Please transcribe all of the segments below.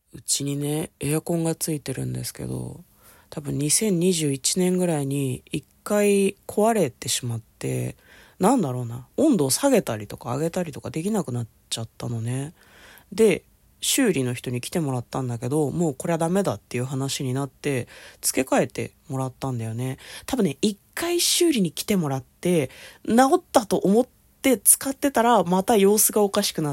うちにね、エアコンがついてるんですけど、多分2021年ぐらいに一回壊れてしまって、なんだろうな、温度を下げたりとか上げたりとかできなくなっちゃったのね。で、修理の人に来てもらったんだけど、もうこれはダメだっていう話になって、付け替えてもらったんだよね。多分ね、一回修理に来てもらって、治ったと思って使ってたら、また様子がおかしくなって、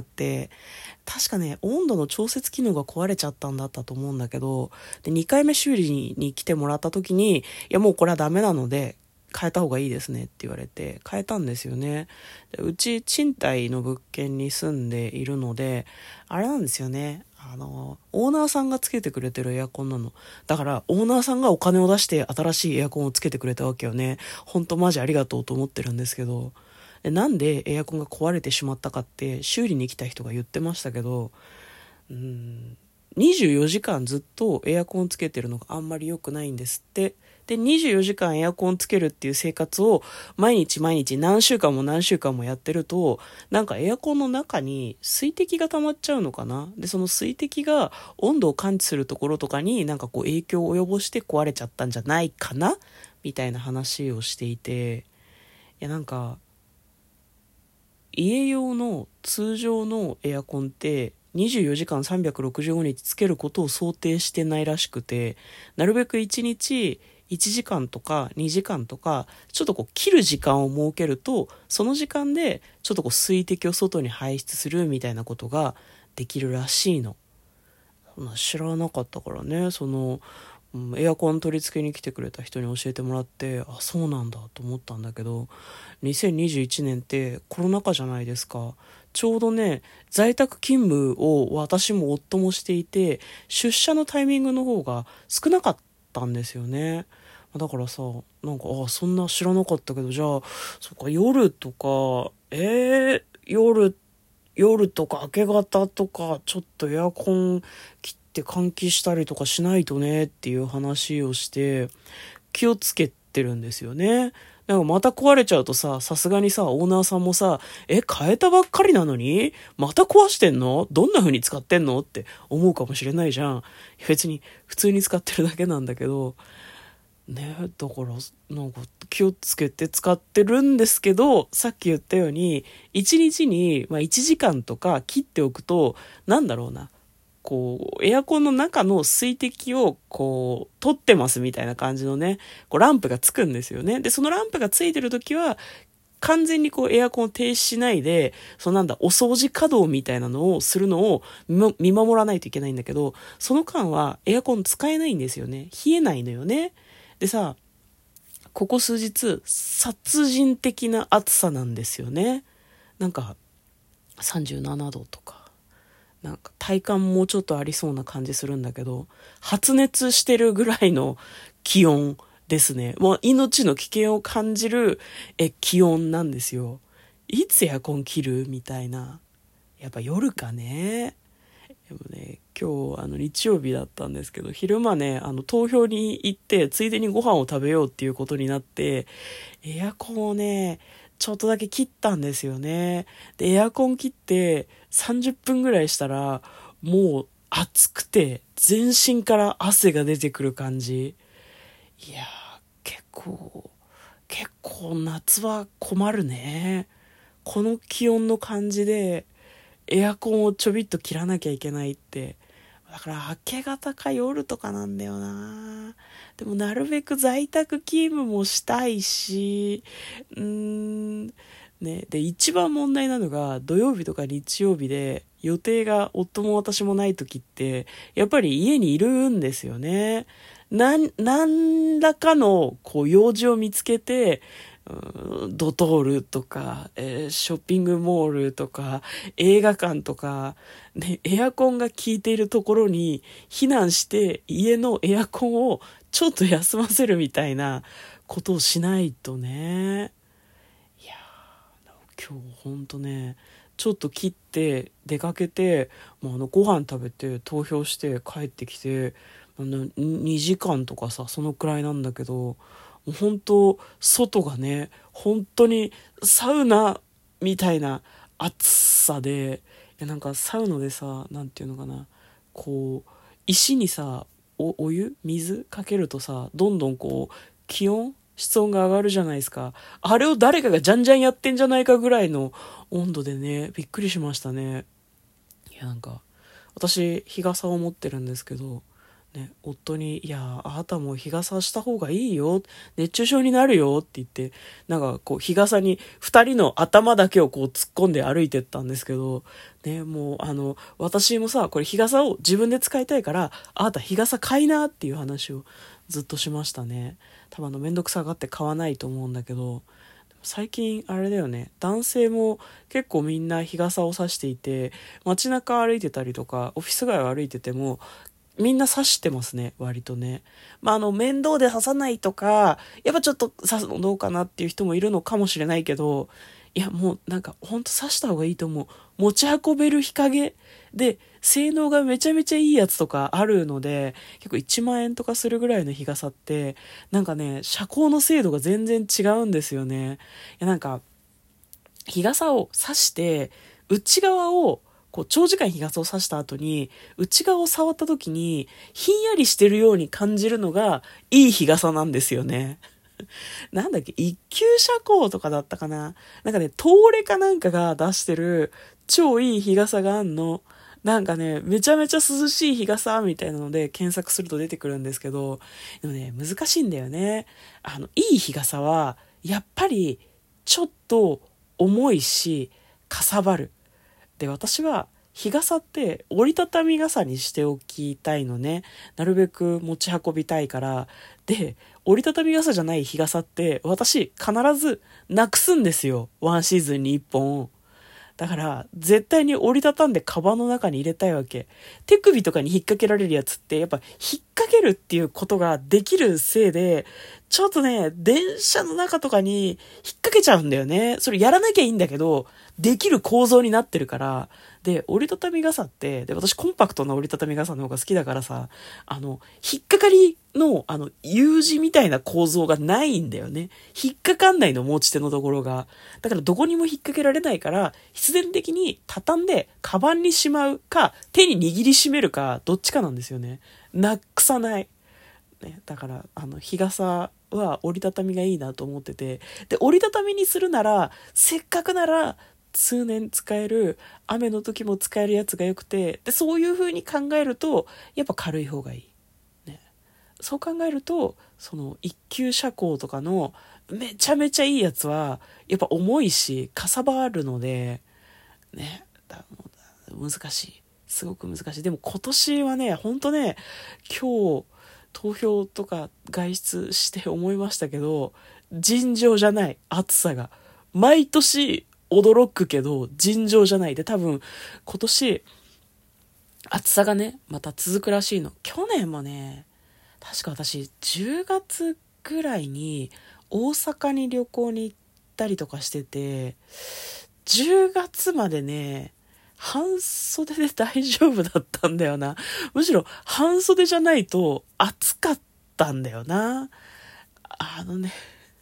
確かね、温度の調節機能が壊れちゃったんだったと思うんだけど、で、2回目修理に来てもらった時に、いやもうこれはダメなので、変えた方がいいですねって言われて、変えたんですよね。で、うち賃貸の物件に住んでいるので、あれなんですよね。オーナーさんがつけてくれてるエアコンなの。だから、オーナーさんがお金を出して新しいエアコンをつけてくれたわけよね。ほんとマジありがとうと思ってるんですけど。で、なんでエアコンが壊れてしまったかって修理に来た人が言ってましたけど、24時間ずっとエアコンつけてるのがあんまり良くないんですって。で、24時間エアコンつけるっていう生活を毎日毎日何週間も何週間もやってると、なんかエアコンの中に水滴が溜まっちゃうのかな。で、その水滴が温度を感知するところとかになんかこう影響を及ぼして壊れちゃったんじゃないかなみたいな話をしていて、いやなんか家用の通常のエアコンって24時間365日つけることを想定してないらしくて、なるべく1日1時間とか2時間とか、ちょっとこう切る時間を設けると、その時間でちょっとこう水滴を外に排出するみたいなことができるらしいの。そんな知らなかったからね、エアコン取り付けに来てくれた人に教えてもらって、あ、そうなんだと思ったんだけど、2021年ってコロナ禍じゃないですか。ちょうどね、在宅勤務を私も夫もしていて、出社のタイミングの方が少なかったんですよね。だからさ、なんか、あ、そんな知らなかったけど、じゃあ、そっか、夜とか、夜とか明け方とか、ちょっとエアコン切って換気したりとかしないとねっていう話をして、気をつけてるんですよね。なんかまた壊れちゃうとさ、さすがにさ、オーナーさんもさ、変えたばっかりなのにまた壊してんの？どんな風に使ってんのって思うかもしれないじゃん。別に普通に使ってるだけなんだけど、ね、だからなんか気をつけて使ってるんですけど、さっき言ったように1日に1時間とか切っておくと、なんだろうな、こうエアコンの中の水滴をこう取ってますみたいな感じのね、こうランプがつくんですよね。でそのランプがついてる時は完全にこうエアコンを停止しないで、なんだ、お掃除稼働みたいなのをするのを見守らないといけないんだけど、その間はエアコン使えないんですよね。冷えないのよね。でさ、ここ数日、殺人的な暑さなんですよね。なんか、37度とか、なんか体感もうちょっとありそうな感じするんだけど、発熱してるぐらいの気温ですね。もう命の危険を感じる気温なんですよ。いつエアコン切るみたいな。やっぱ夜かね。でもね、今日日曜日だったんですけど、昼間ね、投票に行って、ついでにご飯を食べようっていうことになって、エアコンをね、ちょっとだけ切ったんですよね。で、エアコン切って30分ぐらいしたら、もう暑くて、全身から汗が出てくる感じ。いやー、結構夏は困るね。この気温の感じで、エアコンをちょびっと切らなきゃいけないって。だから明け方か夜とかなんだよな。でもなるべく在宅勤務もしたいし、ね。で、一番問題なのが土曜日とか日曜日で予定が夫も私もない時って、やっぱり家にいるんですよね。何らかのこう用事を見つけて、ドトールとか、ショッピングモールとか、映画館とか、ね、エアコンが効いているところに避難して家のエアコンをちょっと休ませるみたいなことをしないとね。いやー、今日ほんとね、ちょっと切って出かけて、もうご飯食べて投票して帰ってきて、2時間とかさ、そのくらいなんだけど、もう本当外がね、本当にサウナみたいな暑さで、なんかサウナでさ、なんていうのかな、こう石にさ、お湯水かけるとさ、どんどんこう、室温が上がるじゃないですか。あれを誰かがじゃんじゃんやってんじゃないかぐらいの温度でね、びっくりしましたね。いや、なんか、私、日傘を持ってるんですけど、ね、夫に、いや、あなたも日傘した方がいいよ、熱中症になるよって言って、なんかこう、日傘に二人の頭だけをこう突っ込んで歩いてったんですけど、ね、もう、私もさ、これ日傘を自分で使いたいから、あなた日傘買いなっていう話をずっとしましたね。多分めんどくさがって買わないと思うんだけど、最近あれだよね、男性も結構みんな日傘を差していて、街中歩いてたりとかオフィス街を歩いててもみんな差してますね、割とね。面倒で差さないとか、やっぱちょっと差すのどうかなっていう人もいるのかもしれないけど、いやもうなんかほんと差した方がいいと思う。持ち運べる日陰で、性能がめちゃめちゃいいやつとかあるので、結構1万円とかするぐらいの日傘って、なんかね、遮光の精度が全然違うんですよね。いやなんか、日傘を差して、内側をこう長時間日傘を差した後に内側を触った時にひんやりしてるように感じるのがいい日傘なんですよね。なんだっけ、一級遮光とかだったかな。なんかね、東レかなんかが出してる超いい日傘があんの。なんかね、めちゃめちゃ涼しい日傘みたいなので検索すると出てくるんですけど、でもね、難しいんだよね。いい日傘は、やっぱり、ちょっと重いし、かさばる。で、私は日傘って折りたたみ傘にしておきたいのね。なるべく持ち運びたいから。で、折りたたみ傘じゃない日傘って私必ずなくすんですよ。ワンシーズンに1本。だから絶対に折りたたんでカバンの中に入れたいわけ。手首とかに引っ掛けられるやつってやっぱ引っ掛けるっていうことができるせいで、ちょっとね、電車の中とかに引っ掛けちゃうんだよね。それやらなきゃいいんだけど、できる構造になってるから。で、折りたたみ傘って、で、私コンパクトな折りたたみ傘の方が好きだからさ、引っかかりの、U 字みたいな構造がないんだよね。引っかかんないの、持ち手のところが。だからどこにも引っ掛けられないから、必然的に畳んで、カバンにしまうか、手に握りしめるか、どっちかなんですよね。なくさない。ね、だから、日傘は折りたたみがいいなと思ってて。で、折りたたみにするなら、せっかくなら、通年使える、雨の時も使えるやつが良くて、で、そういう風に考えると、やっぱ軽い方がいい。ね。そう考えると、その一級遮光とかのめちゃめちゃいいやつは、やっぱ重いし、かさばるので、ね、難しい。すごく難しい。でも今年はね、ほんとね、今日、投票とか外出して思いましたけど、尋常じゃない、暑さが。毎年驚くけど、尋常じゃない。で、多分、今年、暑さがね、また続くらしいの。去年もね、確か私、10月ぐらいに大阪に旅行に行ったりとかしてて、10月までね、半袖で大丈夫だったんだよな。むしろ半袖じゃないと暑かったんだよな。あのね、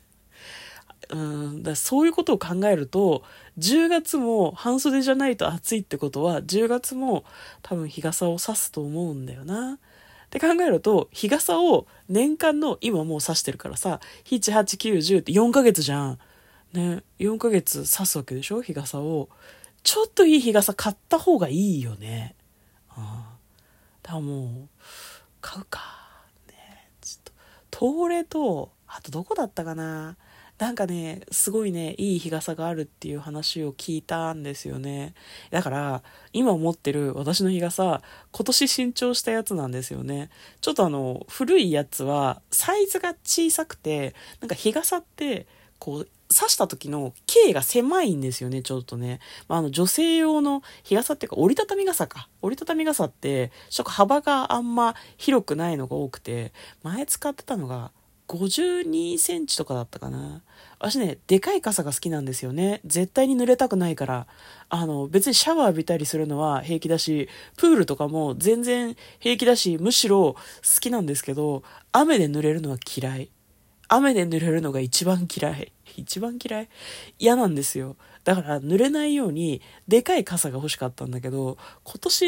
そういうことを考えると、10月も半袖じゃないと暑いってことは、10月も多分日傘を差すと思うんだよな。って考えると、日傘を年間の、今もう差してるからさ、7、8、9、10って4ヶ月じゃん。ね、4ヶ月差すわけでしょ、日傘を。ちょっといい日傘買った方がいいよね。だからもう、買うか。ね、ちょっと、東レと、あとどこだったかな。なんかね、すごいね、いい日傘があるっていう話を聞いたんですよね。だから、今持ってる私の日傘、今年新調したやつなんですよね。ちょっと古いやつは、サイズが小さくて、なんか日傘って、こう、刺した時の径が狭いんですよね、ちょっとね。女性用の日傘っていうか、折りたたみ傘か。折りたたみ傘って、ちょっと幅があんま広くないのが多くて、前使ってたのが、52センチとかだったかな。私ね、でかい傘が好きなんですよね。絶対に濡れたくないから。別にシャワー浴びたりするのは平気だし、プールとかも全然平気だし、むしろ好きなんですけど、雨で濡れるのは嫌い。雨で濡れるのが一番嫌い。一番嫌い？嫌なんですよ。だから濡れないようにでかい傘が欲しかったんだけど、今年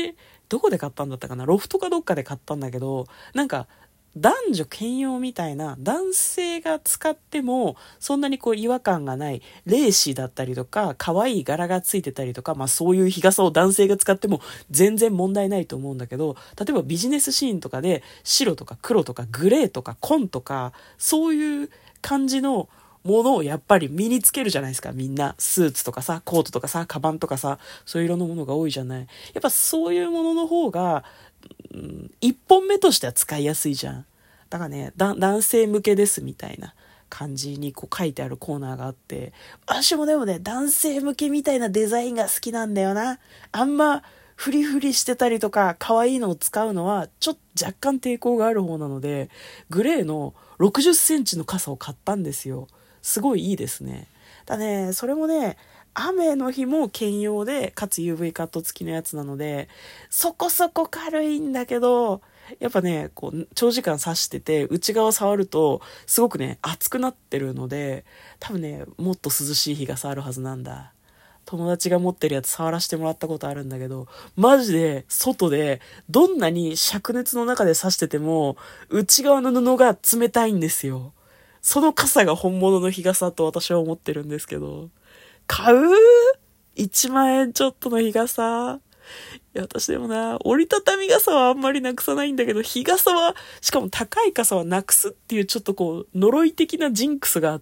どこで買ったんだったかな、ロフトかどっかで買ったんだけど、なんか男女兼用みたいな、男性が使ってもそんなにこう違和感がないレーシーだったりとか可愛い柄がついてたりとか、まあそういう日傘を男性が使っても全然問題ないと思うんだけど、例えばビジネスシーンとかで白とか黒とかグレーとか紺とかそういう感じのものをやっぱり身につけるじゃないですか、みんな。スーツとかさ、コートとかさ、カバンとかさ、そういう色のものが多いじゃない。やっぱそういうものの方が、一本目としては使いやすいじゃん。だからね、男性向けですみたいな感じにこう書いてあるコーナーがあって、私もでもね、男性向けみたいなデザインが好きなんだよな。あんまフリフリしてたりとか可愛いのを使うのはちょっと若干抵抗がある方なので、グレーの60センチの傘を買ったんですよ。すごいいいですね。だね、それもね、雨の日も兼用で、かつ UV カット付きのやつなので、そこそこ軽いんだけど、やっぱね、こう、長時間刺してて、内側触ると、すごくね、熱くなってるので、多分ね、もっと涼しい日が触るはずなんだ。友達が持ってるやつ触らせてもらったことあるんだけど、マジで、外で、どんなに灼熱の中で刺してても、内側の布が冷たいんですよ。その傘が本物の日傘と私は思ってるんですけど、買う ?1 万円ちょっとの日傘。いや、私でもな、折りたたみ傘はあんまりなくさないんだけど、日傘は、しかも高い傘はなくすっていうちょっとこう、呪い的なジンクスがあって、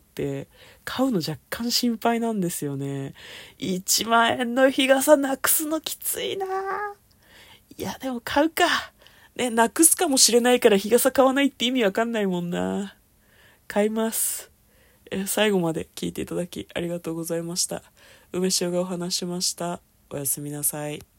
買うの若干心配なんですよね。1万円の日傘なくすのきついな。いや、でも買うか。ね、なくすかもしれないから日傘買わないって意味わかんないもんな。買います。最後まで聞いていただきありがとうございました。梅塩がお話しました。おやすみなさい。